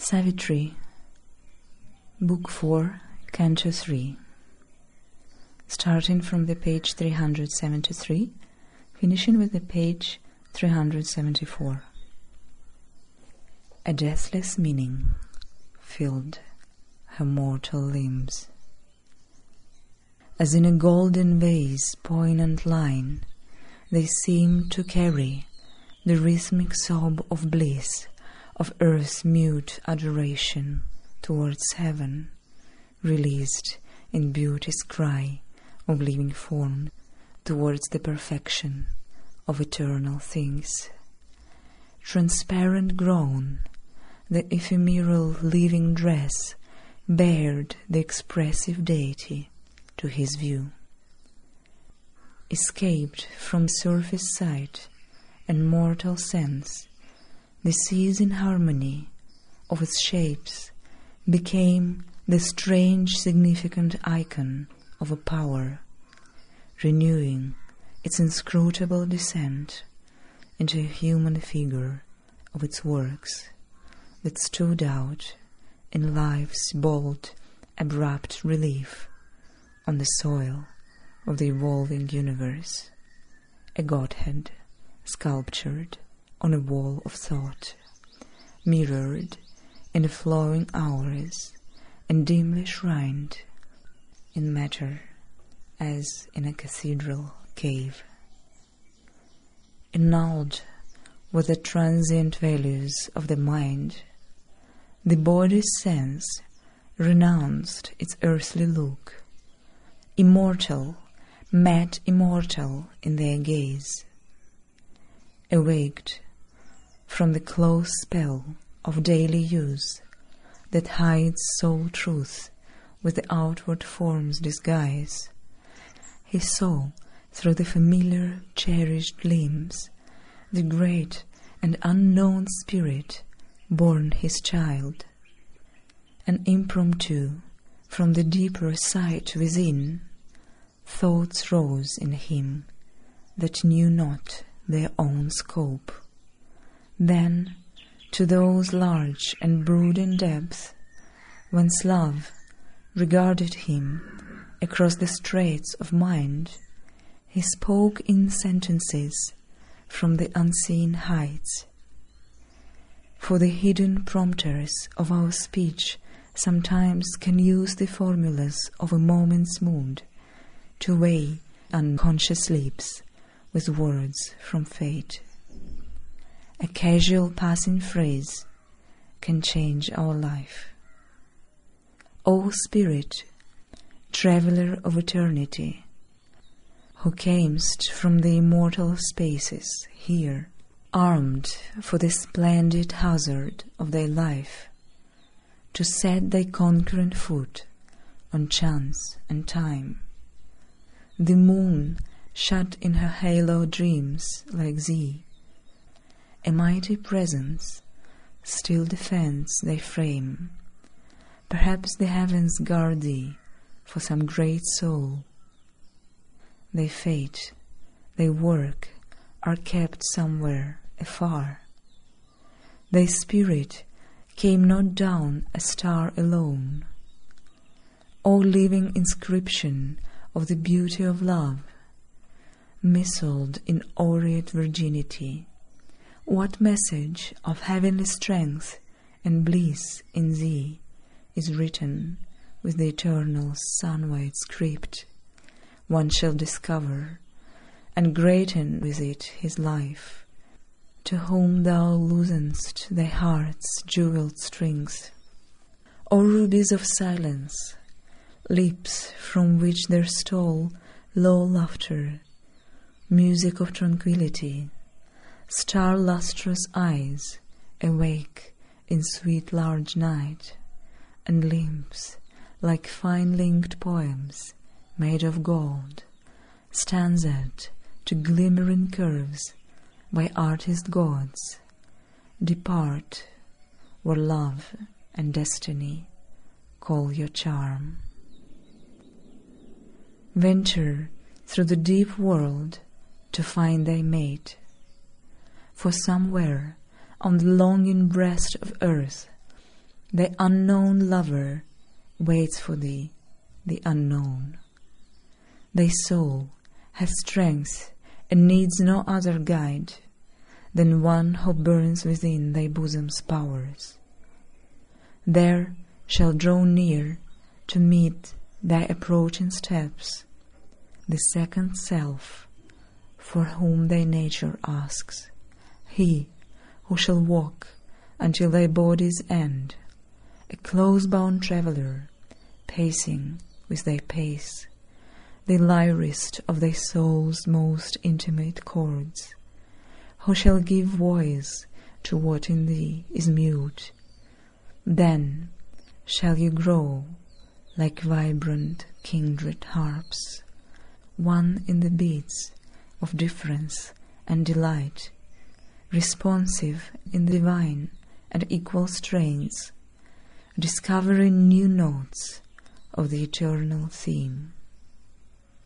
Savitri, Book 4, Canto 3. Starting from the page 373, finishing with the page 374. A deathless meaning filled her mortal limbs. As in a golden vase poignant line, they seemed to carry the rhythmic sob of bliss, of earth's mute adoration towards heaven, released in beauty's cry of living form towards the perfection of eternal things. Transparent grown, the ephemeral living dress bared the expressive deity to his view. Escaped from surface sight and mortal sense, the ceasing harmony of its shapes became the strange significant icon of a power, renewing its inscrutable descent into a human figure of its works that stood out in life's bold, abrupt relief on the soil of the evolving universe, a godhead sculptured on a wall of thought, mirrored in the flowing hours and dimly shrined in matter as in a cathedral cave. Annulled with the transient values of the mind, the body's sense renounced its earthly look. Immortal met immortal in their gaze. Awaked from the close spell of daily use that hides soul truth with the outward form's disguise, he saw through the familiar cherished limbs the great and unknown spirit born his child. An impromptu from the deeper sight within, thoughts rose in him that knew not their own scope. Then to those large and brooding depths, whence love regarded him across the straits of mind, he spoke in sentences from the unseen heights. For the hidden prompters of our speech sometimes can use the formulas of a moment's mood to weigh unconscious lips with words from fate. A casual passing phrase can change our life. O Spirit, traveller of eternity, who camest from the immortal spaces here, armed for the splendid hazard of thy life, to set thy conquering foot on chance and time. The moon shut in her halo dreams like thee. A mighty presence still defends thy frame. Perhaps the heavens guard thee for some great soul. Thy fate, thy work are kept somewhere afar. Thy spirit came not down a star alone. O living inscription of the beauty of love, mistled in aureate virginity, what message of heavenly strength and bliss in thee is written with the eternal sun-white script one shall discover, and greaten with it his life, to whom thou loosenest thy heart's jewelled strings. O rubies of silence, lips from which there stole low laughter, music of tranquility, star-lustrous eyes awake in sweet large night, and limbs like fine-linked poems made of gold, stanza'd to glimmering curves by artist gods, depart where love and destiny call your charm. Venture through the deep world to find thy mate, for somewhere on the longing breast of earth The unknown lover waits for thee, the unknown. Thy soul hath strength and needs no other guide than one who burns within thy bosom's powers. There shall draw near to meet thy approaching steps the second self for whom thy nature asks, he who shall walk until thy body's end, a close-bound traveller, pacing with thy pace the lyrist of thy soul's most intimate chords, who shall give voice to what in thee is mute. Then shall you grow like vibrant kindred harps, one in the beats of difference and delight, responsive in divine and equal strains, discovering new notes of the eternal theme.